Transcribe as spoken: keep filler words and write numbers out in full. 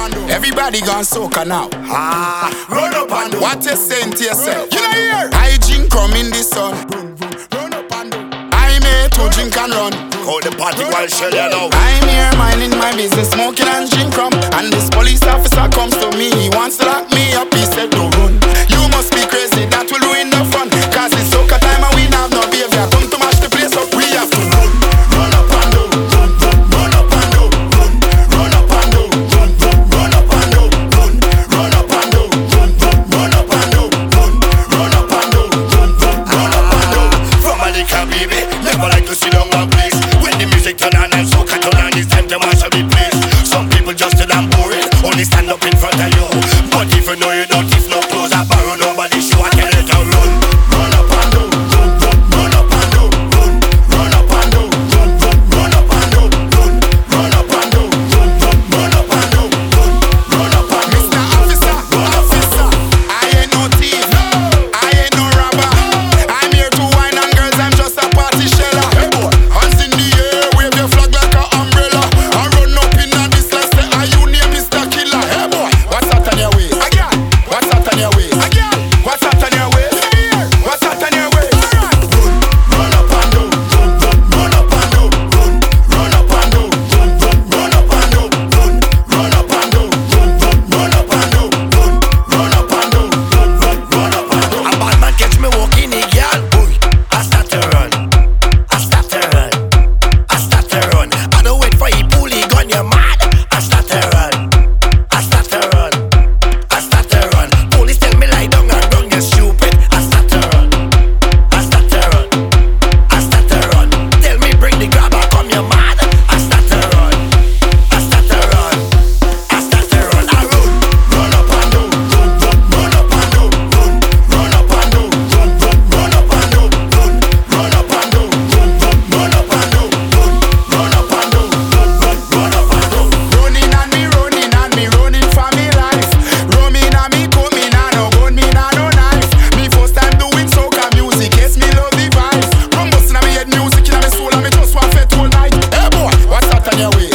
Everybody gone soca now. Ah, run up and do. What you saying to yourself? You know here. I drink rum in the sun. Run up and do. I'm here to drink and run. Call the party while shell you know. I'm here minding my business, smoking and drink rum. And this police officer comes to me, he wants to lock me up. He said don't run. You must be crazy, that will ruin the fun. Cause it's soca time and we have no behavior. Come to mash the place up, we have to run. Run up and do. Run, run, run up and do. Run, run up and do. Run, run, run up and do. Run, run up and do. Run, run, run up and do. Run, run up and do. Run, run, run up and do. From a little baby, never like to sit down one place. When the music turn on and soca turn on, it's time to mash up the place. Some people just too damn boring, only stand up in front of you. But if you know you don't, if no clothes I borrow nobody show, I tell you to run. Run up and do. Run, run, run up and do. Run, run up and do. Run, run, run up and do. Run, run up and do. Run, run, run up and do. Run, run up and do. Mister Officer, officer, I ain't no thief, I ain't no robber. I'm here to wine and girls, I'm just a party sheller. Hey boy, hands in the air, wave your flag like an umbrella. I run up in a this like say, are you near Mister Killer? Hey boy, what's that on your way? Again, what's that on your way? Again, what's that on your way? What's that on your way? Run, run up and do. Run, run, run up and do. Run, run up and do. Run, run, run up and do. Run, run up and do. Run, run, run up and do. Run, run up and do. Run, run, run up and do. A bad man catch me walking the girl, boy. I start to run, I start to run, I start to run. I don't wait for you pull the gun, you mad. I start to run, I start to run, I start to run. Police tell me lie down and run, you stupid. I start to run, I start to run, I start to run. Tell me bring the grabber, come you mad. I start to run, I start to run, I start to run. I run, Run up and do. Run, run, run up and do. Run, run up and do. Run, run, run up and do. Run, run up and do. Run, run, run up and do. Run, run up and do. Run, run, run up and do. Running and me running and me running for me life. Roaming and me coming and no gun, me nah no knife. Me first time doing soca music, yes me love the vibes. Rum bustin' and me head music in me soul and me just want fet all night. Hey boy, what's that on your way?